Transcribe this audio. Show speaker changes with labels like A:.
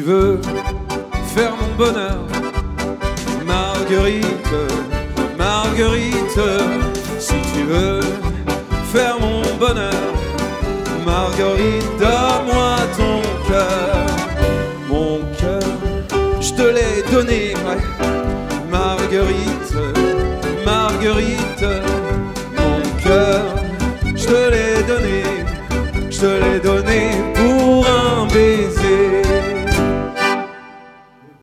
A: veux faire mon bonheur, Marguerite, Marguerite, si tu veux faire mon bonheur, Marguerite, donne-moi ton cœur. Mon cœur, je te l'ai donné, ouais.